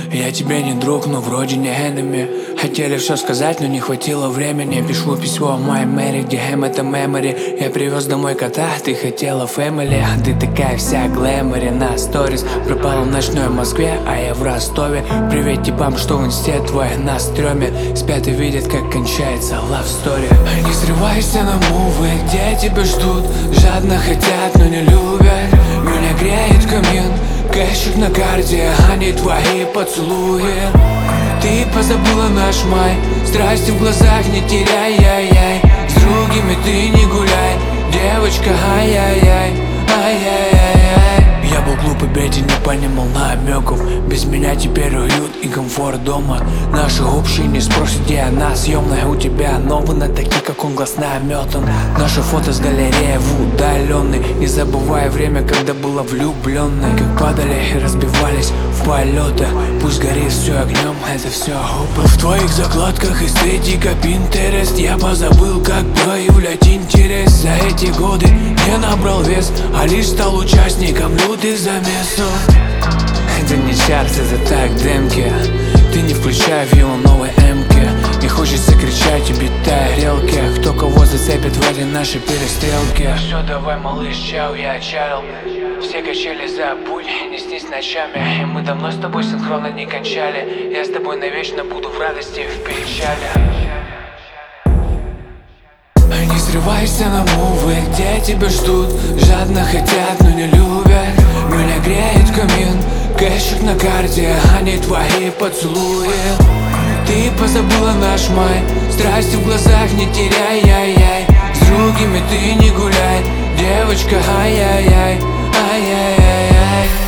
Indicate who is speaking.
Speaker 1: Я тебе не друг, но вроде не enemy. Хотели все сказать, но не хватило времени. Пишу письмо My Mary, где хэм это memory. Я привез домой кота, ты хотела family. Ты такая вся глэмори на сторис. Пропала в ночной Москве, а я в Ростове. Привет типам, что в инсте твой на стреме. Спят и видят, как кончается love story. Не срывайся на мувы, где тебя ждут. Жадно хотят, но не любят. Меня греет камин, кэшик на карте, а не твои поцелуи. Ты позабыла наш май, страсти в глазах не теряй, ай-яй. С другими ты не гуляй, девочка, ай-яй-яй, ай-яй-яй. Я был глупый, беден, не понимал намеков. Без меня теперь уют и комфорт дома. Наши общие не спросят, где она. Съемная у тебя новые, такие, как он, глаз наметан. Наше фото с галереи в удаленной. Не забывая время, когда была влюбленной. Как падали и разбивались в полетах. Пусть горит все огнем, это все опыт. В твоих закладках эстетика Pinterest. Я позабыл, как проявлять интерес. За эти годы не набрал вес, а лишь стал участником лютых замесов. Это не чарт, это так демки. Ты не включай в его новой эмке. Не хочется кричать и бить тарелки. Кто кого зацепит в этой нашей перестрелке. Все, давай, малыш, чау, я отчалил. Все качели забудь, не снись ночами. И мы давно с тобой синхронно не кончали. Я с тобой навечно буду в радости и в печали. Не срывайся на мувы, где тебя ждут. Жадно хотят, но не любят. Меня греет камин, кэшик на карте, а не твои поцелуи. Ты позабыла наш май, страсти в глазах не теряй, ай-яй. С другими ты не гуляй, девочка, ай-яй-яй, ай-яй-яй.